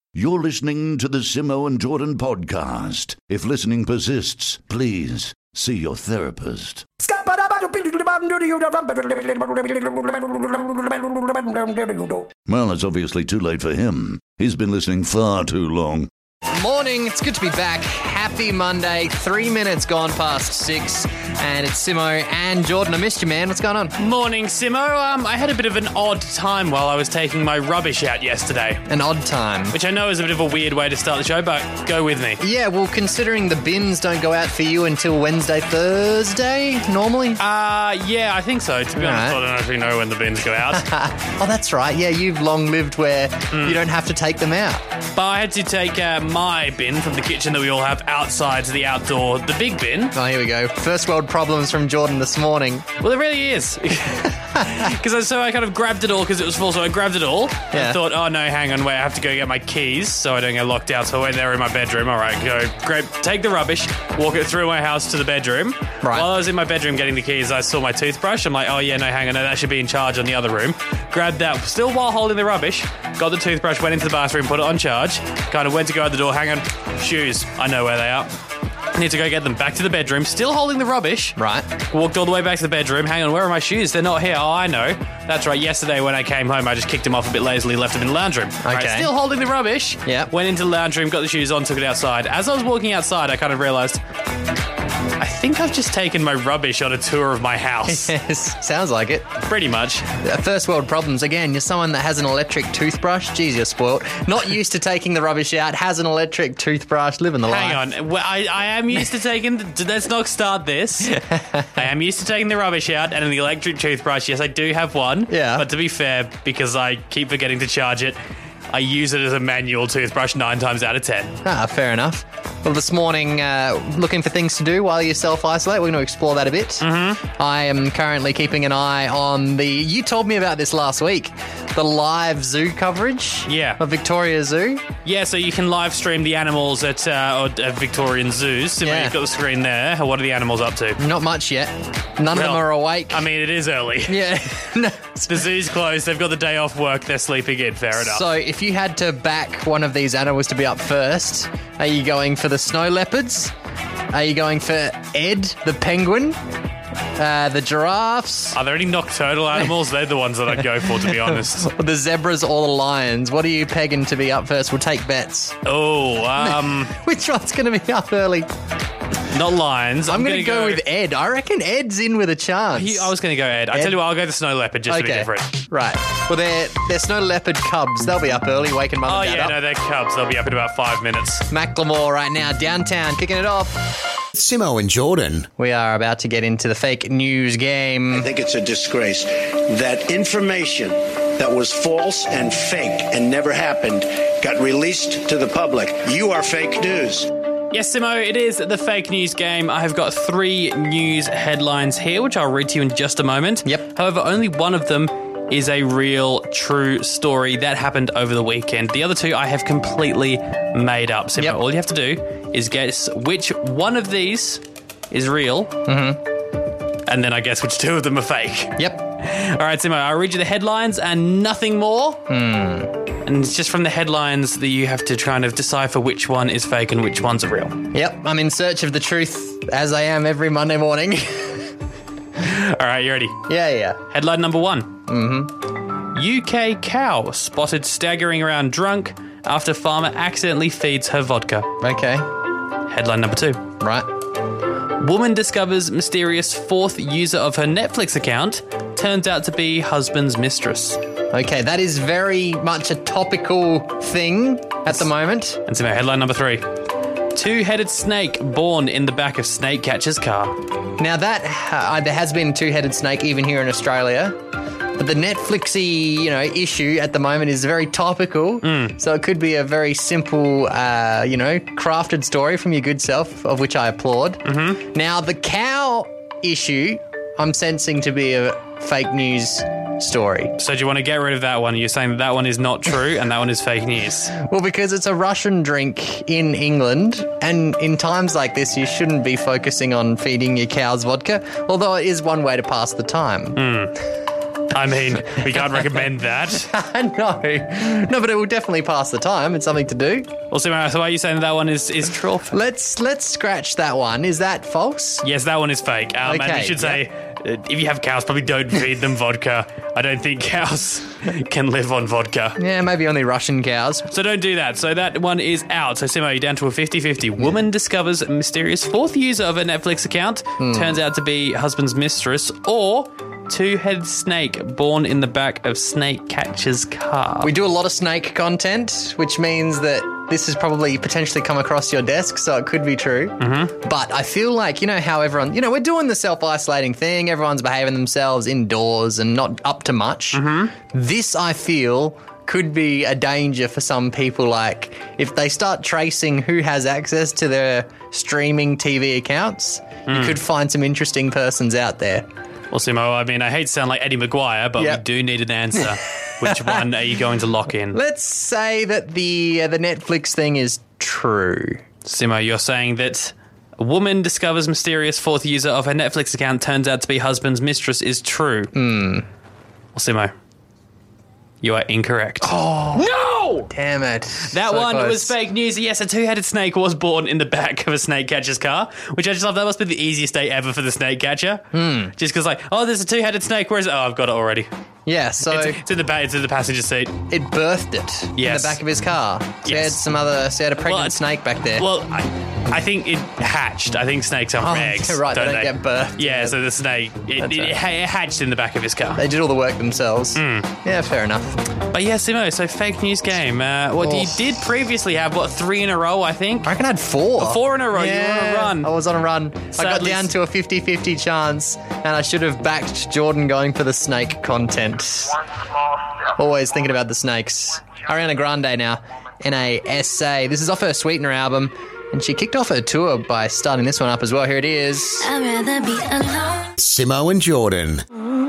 You're listening to the Simo and Jordan podcast. If listening persists, please see your therapist. Well, it's obviously too late for him. He's been listening far too long. Morning, it's good to be back. Happy Monday, 3 minutes gone past 6, and it's Simo and Jordan. I missed you, man. What's going on? Morning, Simo. I had a bit of an odd time while I was taking my rubbish out yesterday. An odd time. Which I know is a bit of a weird way to start the show, but go with me. Yeah, well, considering the bins don't go out for you until Wednesday, Thursday, normally? Yeah, I think so. To be honest, I don't actually know when the bins go out. Oh, that's right. Yeah, you've long lived where you don't have to take them out. But I had to take my bin from the kitchen that we all have outside to the outdoor, the big bin. Oh, here we go. First world problems from Jordan this morning. Well, it really is. Because I kind of grabbed it all because it was full, so I grabbed it all. Yeah. I thought, oh no, hang on, wait, I have to go get my keys so I don't get locked out. So I went there in my bedroom. All right, go grab, take the rubbish, walk it through my house to the bedroom. Right. While I was in my bedroom getting the keys, I saw my toothbrush. I'm like, oh yeah, no, hang on, no, that should be in charge on the other room. Grabbed that, still while holding the rubbish, got the toothbrush, went into the bathroom, put it on charge, kind of went to go out the door, hang on, shoes, I know where they are. Need to go get them back to the bedroom, still holding the rubbish. Right. Walked all the way back to the bedroom. Hang on, where are my shoes? They're not here. Oh, I know. That's right. Yesterday when I came home, I just kicked them off a bit lazily, left them in the lounge room. Okay. Right, still holding the rubbish. Yep. Went into the lounge room, got the shoes on, took it outside. As I was walking outside, I kind of realised, I think I've just taken my rubbish on a tour of my house. Yes, sounds like it. Pretty much. First world problems. Again, you're someone that has an electric toothbrush. Jeez, you're spoiled. Not used to taking the rubbish out, has an electric toothbrush, living the life. Hang on. Well, I am used to taking... let's not start this. I am used to taking the rubbish out and an electric toothbrush. Yes, I do have one. Yeah. But to be fair, because I keep forgetting to charge it, I use it as a manual toothbrush 9 times out of 10. Ah, fair enough. Well, this morning, looking for things to do while you self-isolate. We're going to explore that a bit. Mm-hmm. I am currently keeping an eye on you told me about this last week, the live zoo coverage of Victoria Zoo. Yeah, so you can live stream the animals at Victorian zoos. So you've got the screen there. What are the animals up to? Not much yet. None of them are awake. I mean, it is early. Yeah. No. The zoo's closed. They've got the day off work. They're sleeping in. Fair enough. So if you had to back one of these animals to be up first, are you going for the snow leopards? Are you going for Ed, the penguin? The giraffes? Are there any nocturnal animals? They're the ones that I'd go for, to be honest. The zebras or the lions? What are you pegging to be up first? We'll take bets. Oh, Which one's going to be up early? Not lions. I'm going to go with Ed. I reckon Ed's in with a chance. I was going to go Ed. I tell you what, I'll go the snow leopard just to be different. Right. Well, they're snow leopard cubs. They'll be up early, waking mum and dad up. No, they're cubs. They'll be up in about 5 minutes. Macklemore right now, downtown, kicking it off. Simo and Jordan. We are about to get into the fake news game. I think it's a disgrace that information that was false and fake and never happened got released to the public. You are fake news. Yes, Simo, it is the fake news game. I have got 3 news headlines here, which I'll read to you in just a moment. Yep. However, only one of them is a real, true story that happened over the weekend. The other 2 I have completely made up. Simo, all you have to do is guess which one of these is real, and then I guess which 2 of them are fake. Yep. All right, Simo, I'll read you the headlines and nothing more. And it's just from the headlines that you have to kind of decipher which one is fake and which one's real. Yep, I'm in search of the truth, as I am every Monday morning. All right, you ready? Yeah. Headline number 1. UK cow spotted staggering around drunk after farmer accidentally feeds her vodka. Okay. Headline number 2. Right. Woman discovers mysterious 4th user of her Netflix account turns out to be husband's mistress. Okay, that is very much a topical thing at the moment. And so headline number 3. 2-headed snake born in the back of snake catcher's car. Now that, there has been 2-headed snake even here in Australia, but the Netflixy, issue at the moment is very topical. So it could be a very simple, crafted story from your good self, of which I applaud. Mm-hmm. Now the cow issue, I'm sensing to be a fake news story. So do you want to get rid of that one? You're saying that one is not true and that one is fake news? Well, because it's a Russian drink in England, and in times like this, you shouldn't be focusing on feeding your cows vodka, although it is one way to pass the time. I mean, we can't recommend that. No, but it will definitely pass the time. It's something to do. Well, so are you saying that one is true? Let's scratch that one. Is that false? Yes, that one is fake. And we should say, if you have cows, probably don't feed them vodka. I don't think cows can live on vodka. Yeah, maybe only Russian cows. So don't do that. So that one is out. So Simo, you're down to a 50-50. Woman discovers mysterious fourth user of a Netflix account. Turns out to be husband's mistress. Or two-headed snake born in the back of snake catcher's car. We do a lot of snake content, which means that this has probably potentially come across your desk, so it could be true. Mm-hmm. But I feel like, you know how everyone, you know, we're doing the self-isolating thing. Everyone's behaving themselves indoors and not up to much. Mm-hmm. This, I feel, could be a danger for some people. Like, if they start tracing who has access to their streaming TV accounts, you could find some interesting persons out there. Well, Simo, I mean, I hate to sound like Eddie Maguire, but we do need an answer. Which one are you going to lock in? Let's say that the Netflix thing is true. Simo, you're saying that a woman discovers mysterious fourth user of her Netflix account, turns out to be husband's mistress is true. Well, Simo, you are incorrect. Oh. No! Damn it. That So one close. was fake news. Yes, a two-headed snake was born in the back of a snake catcher's car, which I just love. That must be the easiest day ever for the snake catcher. Just because, like, oh, there's a two-headed snake. Where is it? Oh, I've got it already. Yeah, so It's in the passenger seat. it birthed it in the Yes. back of his car. So Yes. he had a pregnant snake back there. Well, I think it hatched. I think snakes have eggs. right, they don't don't get birthed. Yeah, so the snake, it hatched in the back of his car. They did all the work themselves. Yeah, fair enough. But yeah, Simo, so fake news game. You did previously have, 3 in a row, I think? I reckon I had 4. 4 in a row. Yeah, You were on a run. I was on a run. I got Sadly- down to a 50-50 chance, and I should have backed Jordan going for the snake content. Always thinking about the snakes. Ariana Grande now, NASA. This is off her Sweetener album, and she kicked off her tour by starting this one up as well. Here it is. I'd rather be alone. Simo and Jordan.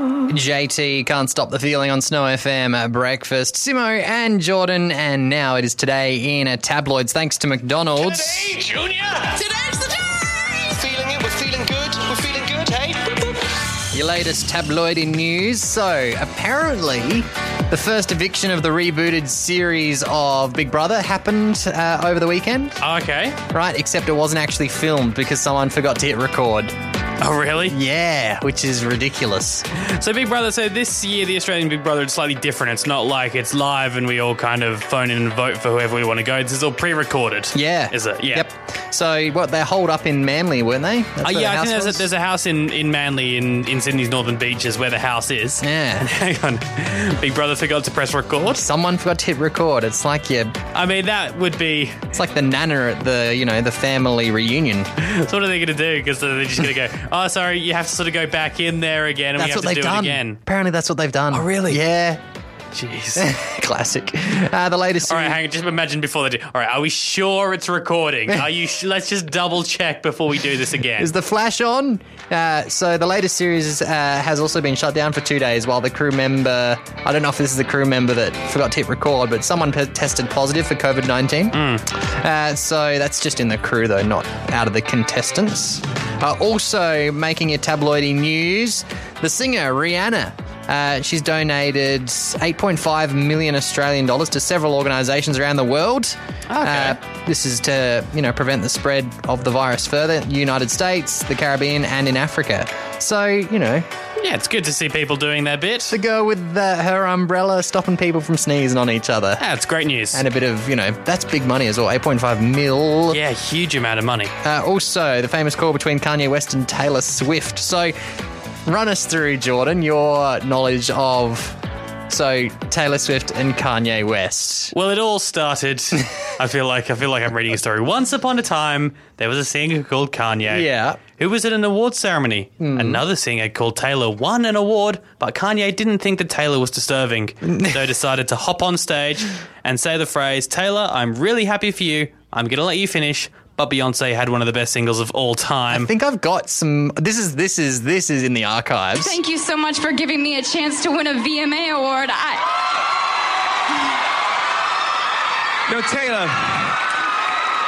JT, Can't Stop the Feeling on Snow FM at breakfast. Simo and Jordan, and now it is today in tabloids thanks to McDonald's. Hey, Junior! Today's the day! Feeling it? We're feeling good? We're feeling good, hey? Your latest tabloidy news. So, apparently, the first eviction of the rebooted series of Big Brother happened over the weekend, Okay. right? Except it wasn't actually filmed because someone forgot to hit record. Oh, really? Yeah, which is ridiculous. So Big Brother, so this year the Australian Big Brother is slightly different. It's not like it's live and we all kind of phone in and vote for whoever we want to go. This is all pre-recorded. Yeah. Is it? Yeah. Yep. So, they holed up in Manly, weren't they? That's where the I house think was? there's a house in Manly in Sydney's Northern Beaches where the house is. Yeah. Hang on. Big Brother forgot to press record. Someone forgot to hit record. It's like I mean, that would be... it's like the nana at the family reunion. So what are they going to do? Because they're just going to go, oh, sorry, you have to sort of go back in there again and That's we have what to they've do done. it again. Apparently, that's what they've done. Oh, really? Yeah. Jeez. Classic. The latest. All right, hang on. Just imagine before they do. All right, are we sure it's recording? Are you? Let's just double check before we do this again. Is the flash on? So the latest series has also been shut down for 2 days while the crew member, I don't know if this is the crew member that forgot to hit record, but someone tested positive for COVID-19. So that's just in the crew though, not out of the contestants. Also making it tabloidy news, the singer Rihanna. She's donated 8.5 million Australian dollars to several organisations around the world. Okay. This is to, prevent the spread of the virus further in the United States, the Caribbean, and in Africa. So, yeah, it's good to see people doing their bit. the girl with her umbrella stopping people from sneezing on each other. Yeah, it's great news. And a bit of, that's big money as well, 8.5 mil. Yeah, huge amount of money. Also, the famous call between Kanye West and Taylor Swift. So, run us through, Jordan, your knowledge of Taylor Swift and Kanye West. Well, it all started. I feel like I'm reading a story. Once upon a time, there was a singer called Kanye. Yeah. Who was at an award ceremony. Another singer called Taylor won an award, but Kanye didn't think that Taylor was deserving, so decided to hop on stage and say the phrase, "Taylor, I'm really happy for you. I'm going to let you finish." But Beyonce had one of the best singles of all time. I think I've got some. This is in the archives. Thank you so much for giving me a chance to win a VMA award. No, Taylor,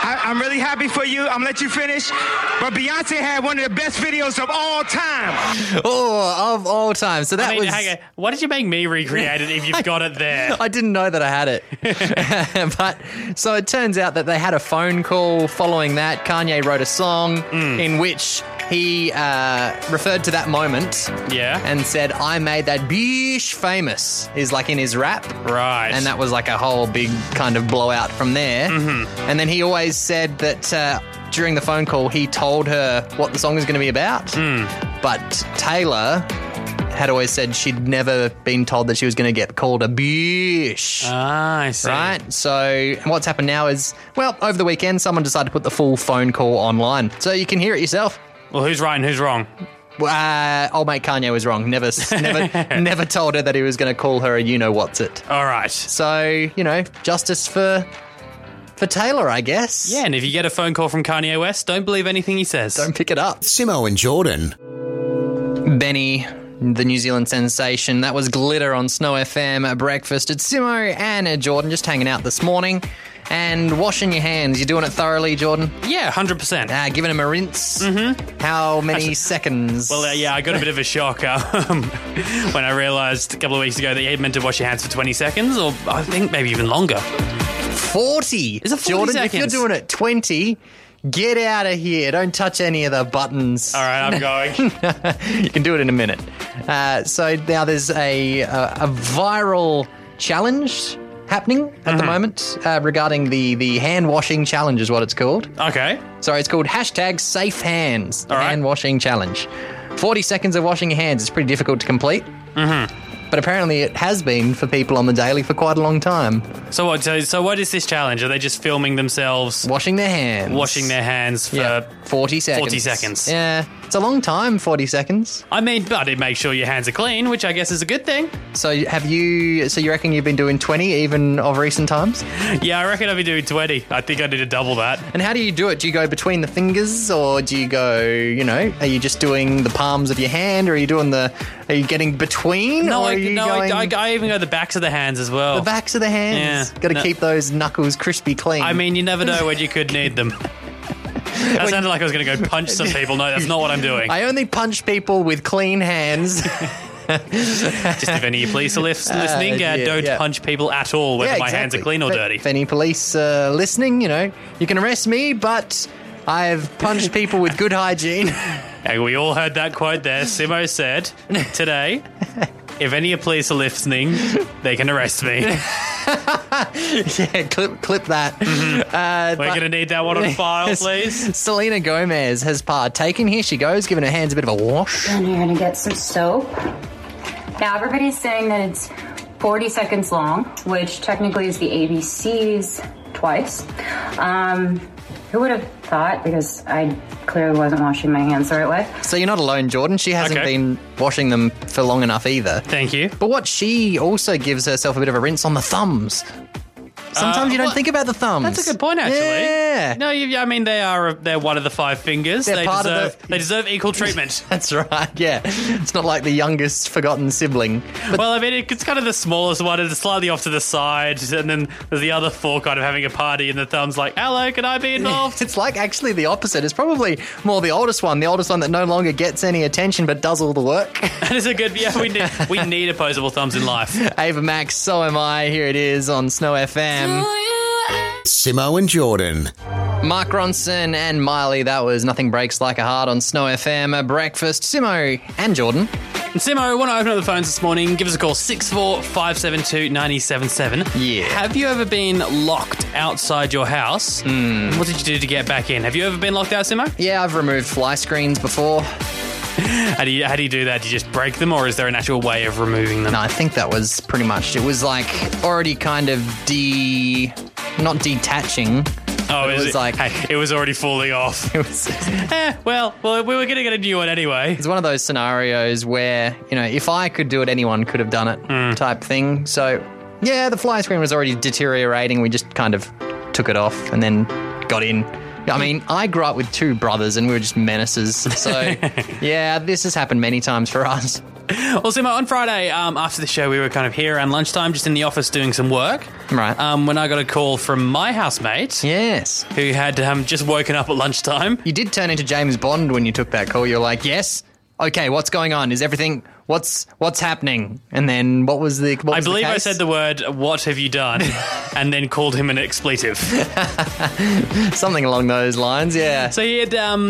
I'm really happy for you. I'm going to let you finish. But Beyonce had one of the best videos of all time. Oh, of all time. So that was... hang on. Why did you make me recreate it if you've got it there? I didn't know that I had it. But so it turns out that they had a phone call following that. Kanye wrote a song in which he referred to that moment and said, I made that bish famous, is like in his rap. Right. And that was like a whole big kind of blowout from there. Mm-hmm. And then he always said that during the phone call, he told her what the song was going to be about. But Taylor had always said she'd never been told that she was going to get called a bish. Ah, I see. Right? So what's happened now is, well, over the weekend, someone decided to put the full phone call online. So you can hear it yourself. Well, who's right and who's wrong? Old mate Kanye was wrong. Never told her that he was going to call her a you-know-what's-it. All right. So, justice for Taylor, I guess. Yeah, and if you get a phone call from Kanye West, don't believe anything he says. Don't pick it up. Simo and Jordan. Benny, the New Zealand sensation. That was Glitter on Snow FM at breakfast. It's Simo and Jordan just hanging out this morning and washing your hands. You're doing it thoroughly, Jordan? Yeah, 100%. Giving them a rinse? Mm-hmm. How many seconds? Well, I got a bit of a shock when I realised a couple of weeks ago that you meant to wash your hands for 20 seconds, or I think maybe even longer. 40? Is it 40 Jordan, seconds? If you're doing it 20... Get out of here. Don't touch any of the buttons. All right, I'm going. You can do it in a minute. So now there's a viral challenge happening at the moment regarding the hand washing challenge is what it's called. Okay. Sorry, it's called #SafeHands, All right. hand washing challenge. 40 seconds of washing your hands is pretty difficult to complete. Mm-hmm. But apparently it has been for people on the daily for quite a long time. So what? So what is this challenge? Are they just filming themselves washing their hands? Washing their hands for 40 seconds. 40 seconds. Yeah, it's a long time, 40 seconds. I mean, but it makes sure your hands are clean, which I guess is a good thing. So you reckon you've been doing 20 even of recent times? Yeah, I reckon I've been doing 20. I think I need to double that. And how do you do it? Do you go between the fingers, or do you go, are you just doing the palms of your hand, or are you getting between? No, or I even go the backs of the hands as well. The backs of the hands? Yeah. Got to keep those knuckles crispy clean. I mean, you never know when you could need them. That sounded like I was going to go punch some people. No, that's not what I'm doing. I only punch people with clean hands. Just if any police are listening, don't punch people at all, whether my hands are clean or dirty. If any police are listening, you can arrest me, but I've punched people with good hygiene. And we all heard that quote there. Simo said today, if any police are listening, they can arrest me. Yeah, clip that. Mm-hmm. We're going to need that one on file, please. Selena Gomez has partaken. Here she goes, giving her hands a bit of a wash. And you're going to get some soap. Now, everybody's saying that it's 40 seconds long, which technically is the ABCs twice. Who would have thought? Because I clearly wasn't washing my hands the right way. So you're not alone, Jordan. She hasn't been washing them for long enough either. Thank you. But what she also gives herself a bit of a rinse on the thumbs. Sometimes you don't think about the thumbs. That's a good point, actually. Yeah. No, I mean, they're one of the 5 fingers. They deserve equal treatment. That's right, yeah. It's not like the youngest forgotten sibling. But well, I mean, it's kind of the smallest one. It's slightly off to the side, and then there's the other 4 kind of having a party, and the thumb's like, hello, can I be involved? It's like actually the opposite. It's probably more the oldest one that no longer gets any attention but does all the work. That is a good, we need opposable thumbs in life. Ava Max, so am I. Here it is on Snow FM. Simo and Jordan. Mark Ronson and Miley, that was Nothing Breaks Like a Heart on Snow FM. Breakfast, Simo and Jordan. And Simo, want to open up the phones this morning, give us a call, 64-572-977. Yeah. Have you ever been locked outside your house? What did you do to get back in? Have you ever been locked out, Simo? Yeah, I've removed fly screens before. How do you do that? Do you just break them, or is there an actual way of removing them? No, I think that was pretty much, it was like already kind of not detaching. Oh, it was like, hey, it was already falling off. It was. Well, we were going to get a new one anyway. It's one of those scenarios where, if I could do it, anyone could have done it type thing. So, yeah, the fly screen was already deteriorating. We just kind of took it off and then got in. I mean, I grew up with 2 brothers and we were just menaces. So, yeah, this has happened many times for us. Well, Simo, on Friday, after the show, we were kind of here around lunchtime, just in the office doing some work. Right. When I got a call from my housemate. Yes. Who had just woken up at lunchtime. You did turn into James Bond when you took that call. You're like, yes? Okay, what's going on? Is everything... What's happening? And then what was the I believe the I case? said the word, what have you done? And then called him an expletive. Something along those lines, yeah. So he'd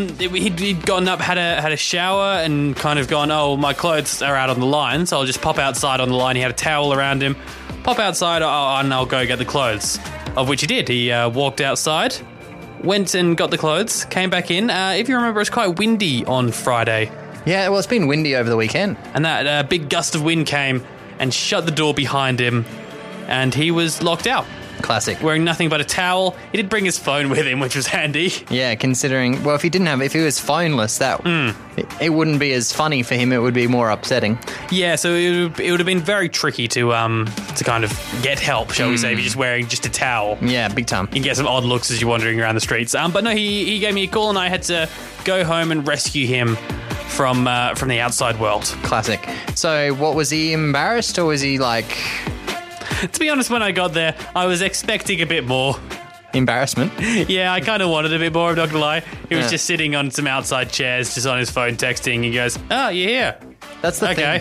gotten up, had a shower, and kind of gone, oh, my clothes are out on the line, so I'll just pop outside on the line. He had a towel around him. Pop outside, and I'll go get the clothes. Of which he did. He walked outside, went and got the clothes, came back in. If you remember, it was quite windy on Friday. Yeah, well, it's been windy over the weekend. And that big gust of wind came and shut the door behind him, and he was locked out. Classic. Wearing nothing but a towel. He did bring his phone with him, which was handy. Yeah, considering... Well, if he was phoneless, it wouldn't be as funny for him. It would be more upsetting. Yeah, so it would have been very tricky to kind of get help, shall we say, if you're just wearing just a towel. Yeah, big time. You can get some odd looks as you're wandering around the streets. But no, he gave me a call, and I had to go home and rescue him from the outside world. Classic. So, what, was he embarrassed, or was he like... To be honest, when I got there, I was expecting a bit more. Embarrassment? Yeah, I kind of wanted a bit more, I'm not going to lie. He was just sitting on some outside chairs, just on his phone texting. He goes, oh, you're here. That's the thing.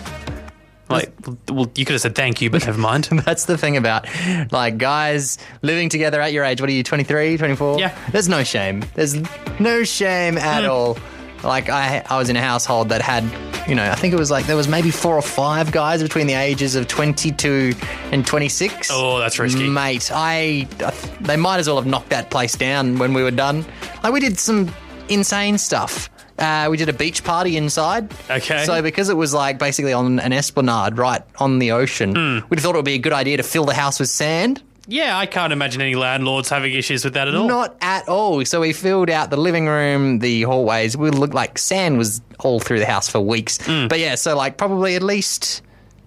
Like, well, you could have said thank you, but never mind. That's the thing about, like, guys living together at your age. What are you, 23, 24? Yeah. There's no shame. There's no shame at all. Like, I was in a household that had, I think it was like there was maybe 4 or 5 guys between the ages of 22 and 26. Oh, that's risky. Mate, they might as well have knocked that place down when we were done. Like, we did some insane stuff. We did a beach party inside. Okay. So because it was like basically on an esplanade right on the ocean, we thought it would be a good idea to fill the house with sand. Yeah, I can't imagine any landlords having issues with that at all. Not at all. So we filled out the living room, the hallways. We looked like sand was all through the house for weeks. But yeah, so like probably at least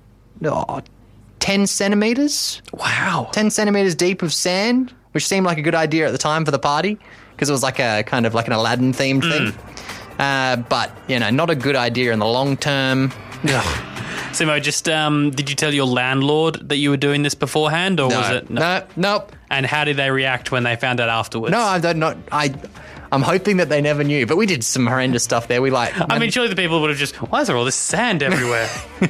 10 centimetres. Wow. 10 centimetres deep of sand, which seemed like a good idea at the time for the party because it was like a kind of like an Aladdin themed thing. But, not a good idea in the long term. Simo, just did you tell your landlord that you were doing this beforehand, or was it? Nope. And how did they react when they found out afterwards? No, I'm hoping that they never knew, but we did some horrendous stuff there. I mean, surely the people would have just, why is there all this sand everywhere?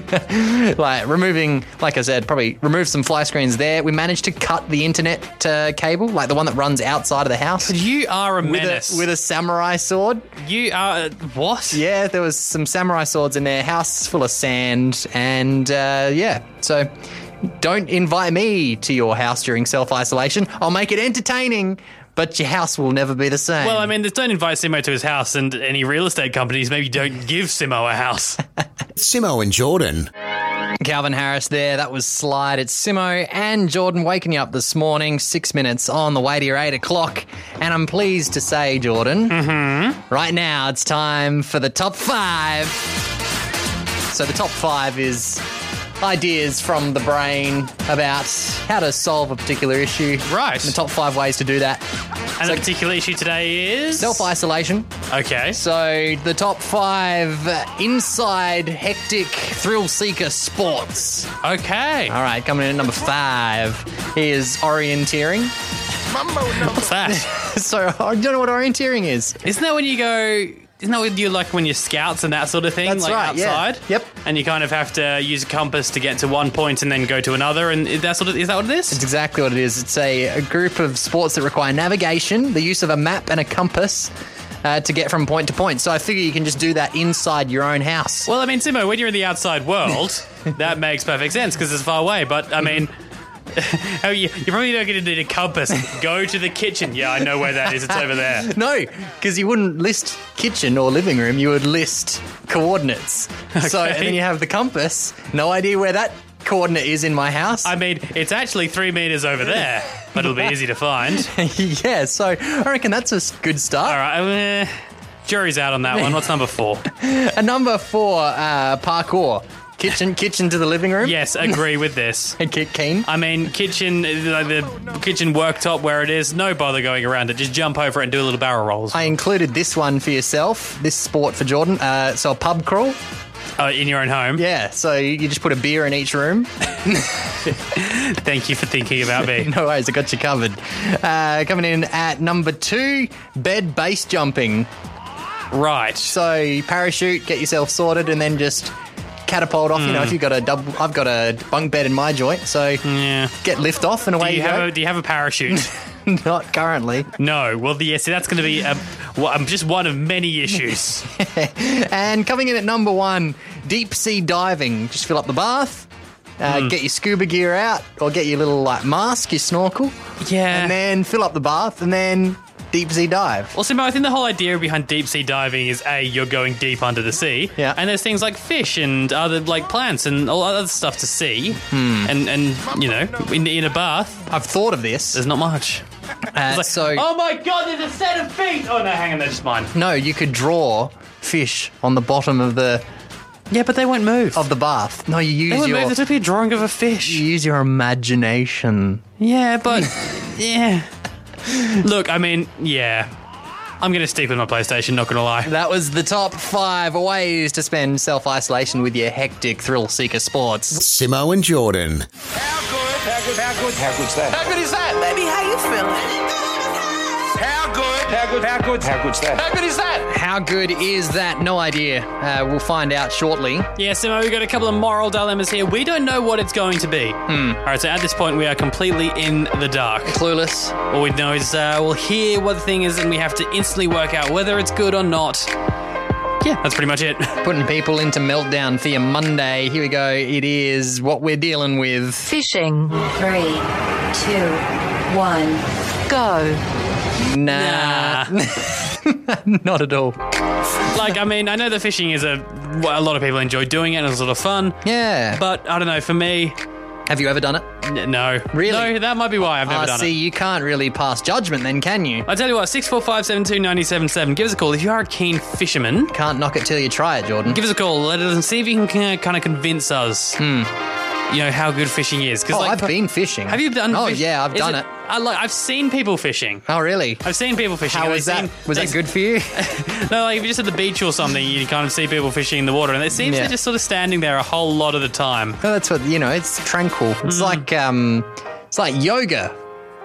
Like removing, like I said, probably remove some fly screens there. We managed to cut the internet cable, like the one that runs outside of the house. You are a menace. With a samurai sword. You are, what? Yeah, there was some samurai swords in there, house full of sand, and so don't invite me to your house during self-isolation. I'll make it entertaining, but your house will never be the same. Well, I mean, don't invite Simo to his house, and any real estate companies maybe don't give Simo a house. Simo and Jordan. Calvin Harris there. That was Slide. It's Simo and Jordan waking you up this morning, 6 minutes on the way to your 8 o'clock. And I'm pleased to say, Jordan, right now it's time for the top 5. So the top 5 is ideas from the brain about how to solve a particular issue. Right. And the top 5 ways to do that. And the particular issue today is? Self-isolation. Okay. So the top 5 inside hectic thrill-seeker sports. Okay. All right, coming in at number 5 is orienteering. What's that? So I don't know what orienteering is. Isn't that when you go... Isn't that when you like when you're scouts and that sort of thing? That's like right, outside? yeah. Yep. And you kind of have to use a compass to get to one point and then go to another, and is that what it is? It's exactly what it is. It's a group of sports that require navigation, the use of a map and a compass to get from point to point. So I figure you can just do that inside your own house. Well, I mean, Simo, when you're in the outside world, that makes perfect sense because it's far away. But, I mean... You're probably not going to need a compass. Go to the kitchen. Yeah, I know where that is. It's over there. No, because you wouldn't list kitchen or living room. You would list coordinates. Okay. So, and then you have the compass. No idea where that coordinate is in my house. I mean, it's actually 3 meters over there, but it'll be easy to find. Yeah, so I reckon that's a good start. All right, jury's out on that one. What's number 4? Number 4, parkour. Kitchen to the living room? Yes, agree with this. Keen? I mean, kitchen, the kitchen worktop where it is, no bother going around it. Just jump over it and do a little barrel rolls. I included this one for yourself, this sport for Jordan. So a pub crawl. In your own home? Yeah, so you just put a beer in each room. Thank you for thinking about me. No worries, I got you covered. Coming in at number 2, bed base jumping. Right. So you parachute, get yourself sorted, and then just catapult off. You know, if you've got I've got a bunk bed in my joint, so get lift off and away you go. Do you have a parachute? Not currently. No. Well, see, that's going to be just one of many issues. And coming in at number 1, deep sea diving. Just fill up the bath, get your scuba gear out, or get your little mask, your snorkel. Yeah. And then fill up the bath, and then deep sea dive. Well, Simo, I think the whole idea behind deep sea diving is you're going deep under the sea, and there's things like fish and other plants and all other stuff to see, and you know, in a bath. I've thought of this. There's not much. Oh my God, there's a set of feet. Oh no, hang on, that's mine. No, you could draw fish on the bottom of the. Yeah, but they won't move. Of the bath. No, you use they won't move. There's be a drawing of a fish. You use your imagination. Yeah, but yeah. Look, I mean, yeah. I'm going to stick with my PlayStation, not going to lie. That was the top 5 ways to spend self-isolation with your hectic thrill-seeker sports. Simo and Jordan. How good's that? How good is that? Baby, how you feeling? How good's that? How good is that? How good is that? No idea. We'll find out shortly. Yeah, Simo, we've got a couple of moral dilemmas here. We don't know what it's going to be. All right, so at this point, we are completely in the dark. Clueless. All we know is we'll hear what the thing is, and we have to instantly work out whether it's good or not. Yeah, that's pretty much it. Putting people into meltdown for your Monday. Here we go. It is what we're dealing with. Fishing. 3, 2, 1, go. Nah. Not at all. Like, I mean, I know that fishing is a lot of people enjoy doing it and it's a lot of fun. Yeah. But, I don't know, for me... Have you ever done it? No. Really? No, that might be why I've never done See, it. you can't really pass judgment then, can you? I tell you what, 645-72977. Give us a call if you are a keen fisherman. Can't knock it till you try it, Jordan. Give us a call. Let us see if you can kind of convince us. You know how good fishing is. I've been fishing. Have you done? Oh yeah, I've done it. I've seen people fishing. Oh really? I've seen people fishing. How was that? Was that good for you? No, like if you're just at the beach or something, you kind of see people fishing in the water, and it seems they're just sort of standing there a whole lot of the time. Well, that's what it's tranquil. It's like yoga.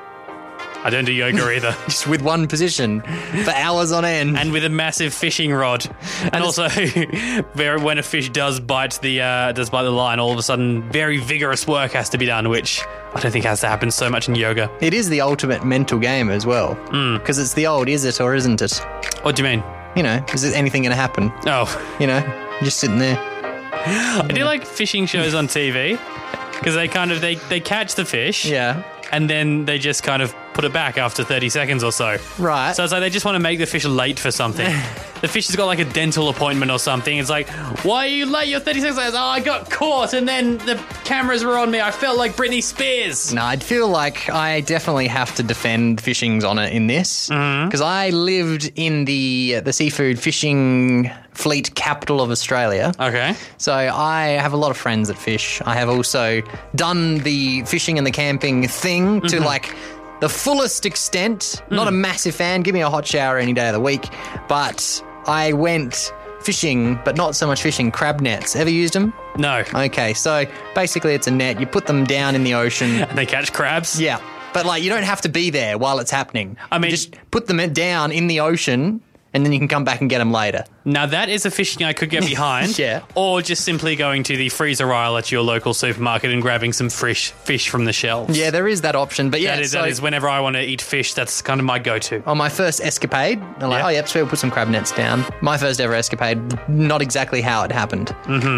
I don't do yoga either. Just with one position for hours on end. And with a massive fishing rod. And also, when a fish does bite the line, all of a sudden, very vigorous work has to be done, which I don't think has to happen so much in yoga. It is the ultimate mental game as well. Because it's the old, is it or isn't it? What do you mean? You know, is anything going to happen? Oh. You know, you're just sitting there. I do like fishing shows on TV. Because they kind of, they catch the fish. Yeah. And then they just kind of put it back after 30 seconds or so. Right. So it's like they just want to make the fish late for something. The fish has got like a dental appointment or something. It's like, why are you late? You're 30 seconds late. Oh, I got caught and then the cameras were on me. I felt like Britney Spears. No, I'd feel like I definitely have to defend fishing's honour in this. Because I lived in the seafood fishing fleet capital of Australia. Okay. So I have a lot of friends that fish. I have also done the fishing and the camping thing to like the fullest extent. Not a massive fan. Give me a hot shower any day of the week. But I went fishing, but not so much fishing, crab nets. Ever used them? No. Okay, so basically it's a net. You put them down in the ocean. And they catch crabs? Yeah. But like you don't have to be there while it's happening. I mean, you just put them down in the ocean and then you can come back and get them later. Now, that is a fishing I could get behind. Yeah. Or just simply going to the freezer aisle at your local supermarket and grabbing some fresh fish from the shelves. Yeah, there is that option. But yeah, that is whenever I want to eat fish, that's kind of my go-to. On my first escapade, I'm like, oh, yep, so we'll put some crab nets down. My first ever escapade, not exactly how it happened.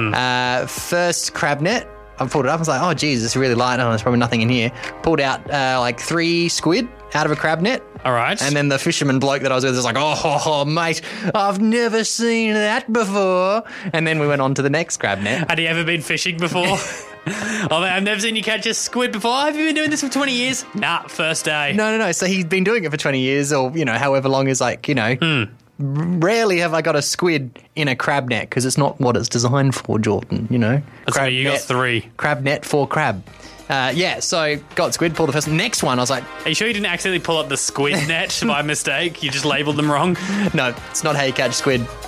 First crab net, I pulled it up. I was like, oh, geez, it's really light. Oh, there's probably nothing in here. Pulled out like 3 squid out of a crab net. All right. And then the fisherman bloke that I was with was like, oh, mate, I've never seen that before. And then we went on to the next crab net. Had he ever been fishing before? Oh, man, I've never seen you catch a squid before. Have you been doing this for 20 years? Nah, first day. No. So he's been doing it for 20 years or, however long is like, Rarely have I got a squid in a crab net because it's not what it's designed for, Jordan, That's why you got 3. Crab net for crab. So got squid, pulled the first. Next one, I was like... Are you sure you didn't accidentally pull up the squid net by mistake? You just labelled them wrong? No, it's not how you catch squid.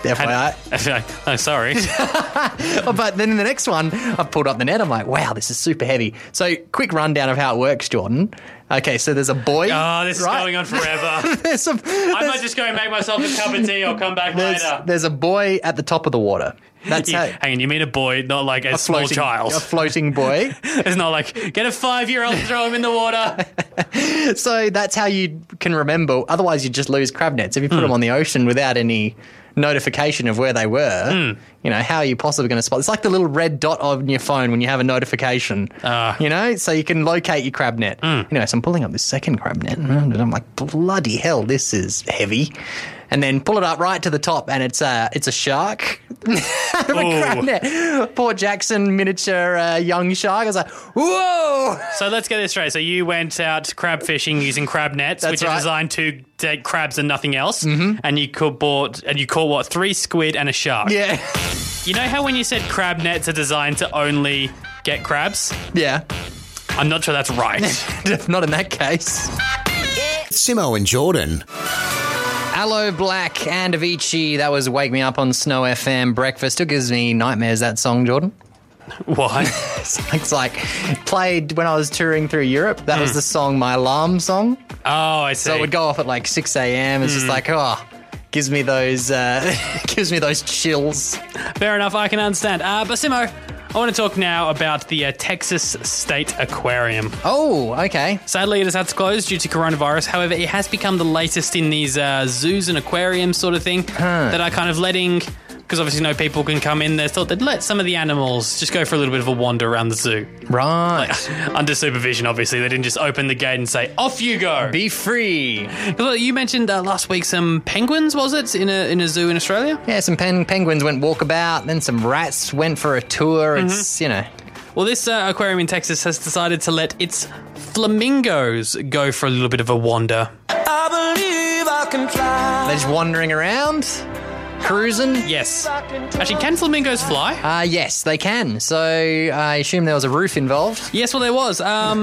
FYI. Oh, sorry. But then in the next one, I've pulled up the net. I'm like, wow, this is super heavy. So quick rundown of how it works, Jordan. Okay, so there's a buoy. Oh, this is going on forever. I might just go and make myself a cup of tea. I'll come back later. There's a buoy at the top of the water. That's how. Hang on, you mean a boy, not like a small child? A floating buoy. It's not like, get a 5-year-old and throw him in the water. So that's how you can remember. Otherwise, you just lose crab nets. If you put them on the ocean without any notification of where they were, how are you possibly going to spot? It's like the little red dot on your phone when you have a notification, so you can locate your crab net. Anyway, so I'm pulling up this second crab net, and I'm like, bloody hell, this is heavy. And then pull it up right to the top, and it's a shark. Out of a crab net. Port Jackson miniature young shark. I was like, whoa! So let's get this straight. So you went out crab fishing using crab nets, which are designed to take crabs and nothing else. Mm-hmm. And you caught what, 3 squid and a shark? Yeah. You know how when you said crab nets are designed to only get crabs? Yeah. I'm not sure that's right. Not in that case. Simo and Jordan. Aloe Black and Avicii. That was Wake Me Up on Snow FM breakfast. Still gives me nightmares, that song, Jordan. Why? It's like played when I was touring through Europe. That was the song, my alarm song. Oh, I see. So it would go off at like 6 a.m. It's just like, gives me those chills. Fair enough, I can understand. But Simo, I want to talk now about the Texas State Aquarium. Oh, okay. Sadly, it has had to close due to coronavirus. However, it has become the latest in these zoos and aquariums sort of thing that are kind of letting, because obviously no people can come in, they thought they'd let some of the animals just go for a little bit of a wander around the zoo. Right. Under supervision, obviously. They didn't just open the gate and say, off you go. Be free. You mentioned last week some penguins, was it, in a zoo in Australia? Yeah, some penguins went walkabout, then some rats went for a tour. It's, Well, this aquarium in Texas has decided to let its flamingos go for a little bit of a wander. I believe I can fly. They're just wandering around, cruising. Yes. Actually, can flamingos fly? Yes, they can. So I assume there was a roof involved. Yes, well, there was.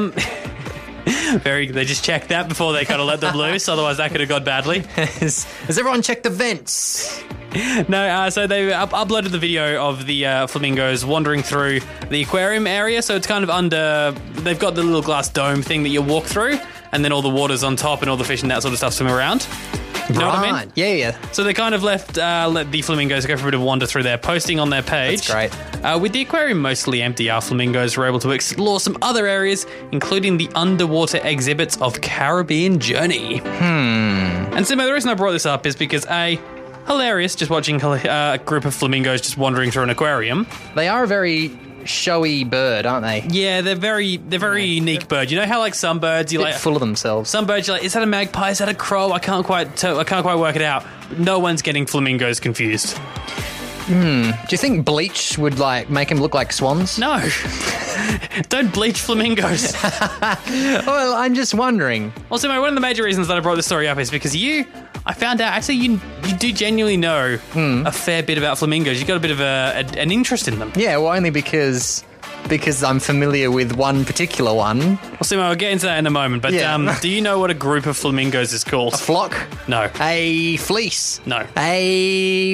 They just checked that before they kind of let them loose. Otherwise, that could have gone badly. Has everyone checked the vents? No, so they uploaded the video of the flamingos wandering through the aquarium area. So it's kind of under... They've got the little glass dome thing that you walk through, and then all the water's on top and all the fish and that sort of stuff swim around. You know what I mean? Yeah. So they kind of let the flamingos go for a bit of a wander through there, posting on their page. That's great. With the aquarium mostly empty, our flamingos were able to explore some other areas, including the underwater exhibits of Caribbean Journey. And Simo, the reason I brought this up is because hilarious just watching a group of flamingos just wandering through an aquarium. They are a very showy bird, aren't they? Yeah, they're very unique bird. You know how like some birds you like full of themselves. Some birds you're like, is that a magpie? Is that a crow? I can't quite work it out. No one's getting flamingos confused. Do you think bleach would like make them look like swans? No. Don't bleach flamingos. Well, I'm just wondering. Also, one of the major reasons that I brought this story up is because I found out actually you do genuinely know a fair bit about flamingos. You've got a bit of an interest in them. Yeah, well, only because I'm familiar with one particular one. Well, Simo, I'll get into that in a moment, but do you know what a group of flamingos is called? A flock? No. A fleece? No. A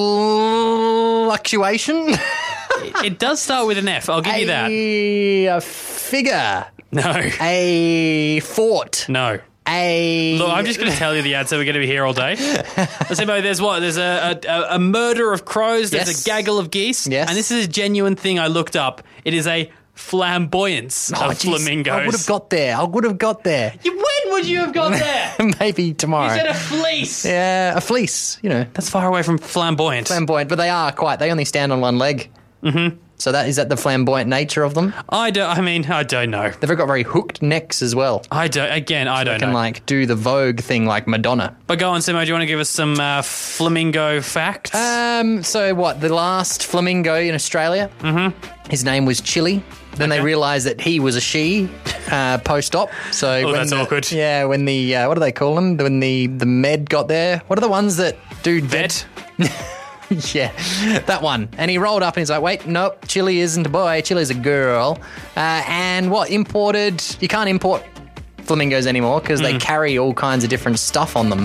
fluctuation? It does start with an F, I'll give you that. A figure? No. A fort? No. Look, I'm just going to tell you the answer. We're going to be here all day. Simo, there's what? There's a murder of crows. There's a gaggle of geese. Yes. And this is a genuine thing I looked up. It is a flamboyance of flamingos. I would have got there. When would you have got there? Maybe tomorrow. You said a fleece. Yeah, a fleece. That's far away from flamboyant. But they only stand on one leg. Mm-hmm. So is that the flamboyant nature of them? I don't know. They've got very hooked necks as well. I don't know. They can do the Vogue thing like Madonna. But go on, Simo, do you want to give us some flamingo facts? So what? The last flamingo in Australia, his name was Chili. Then they realised that he was a she post-op. So that's awkward. Yeah, when the, what do they call them? When the med got there. What are the ones that do... Vet? Yeah, that one. And he rolled up and he's like, wait, nope, Chili isn't a boy, Chili's a girl. And imported... You can't import flamingos anymore because they carry all kinds of different stuff on them.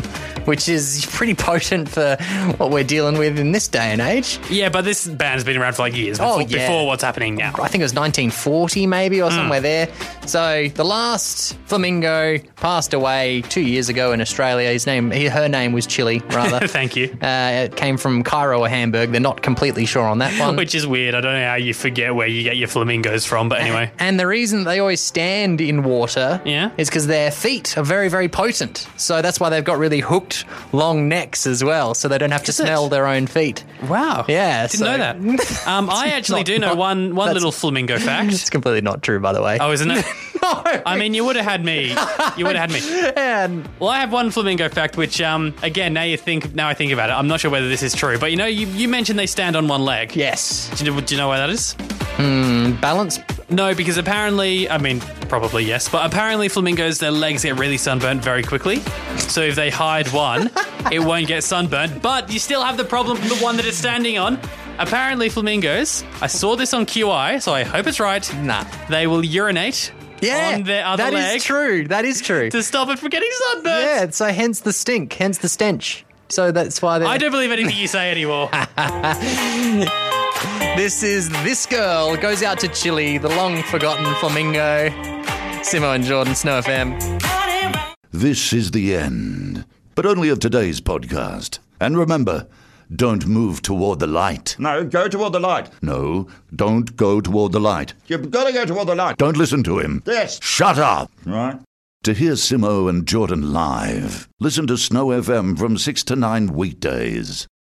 which is pretty potent for what we're dealing with in this day and age. Yeah, but this band's been around for like years before what's happening now. I think it was 1940 maybe or somewhere there. So the last flamingo passed away 2 years ago in Australia. Her name was Chili, rather. Thank you. It came from Cairo or Hamburg. They're not completely sure on that one. Which is weird. I don't know how you forget where you get your flamingos from, but anyway. And the reason they always stand in water is because their feet are very, very potent. So that's why they've got really hooked, long necks as well, so they don't have to smell their own feet. Wow. Yeah. Didn't know that. I actually do know one little flamingo fact. It's completely not true, by the way. Oh, isn't it? No. I mean, you would have had me. Well, I have one flamingo fact, which, again, now I think about it, I'm not sure whether this is true, but you mentioned they stand on one leg. Yes. Do you know why that is? Balance? No, because apparently, probably yes, but apparently flamingos, their legs get really sunburnt very quickly. So if they hide one, it won't get sunburnt, but you still have the problem from the one that it's standing on. Apparently flamingos, I saw this on QI, so I hope it's right. Nah. They will urinate on their other leg. That is true. That is true. To stop it from getting sunburnt. Yeah, so hence the stink, hence the stench. So that's why I don't believe anything you say anymore. This girl goes out to Chile, the long-forgotten flamingo. Simo and Jordan, Snow FM. This is the end, but only of today's podcast. And remember, don't move toward the light. No, go toward the light. No, don't go toward the light. You've got to go toward the light. Don't listen to him. Yes. Shut up. Right. To hear Simo and Jordan live, listen to Snow FM from 6 to 9 weekdays.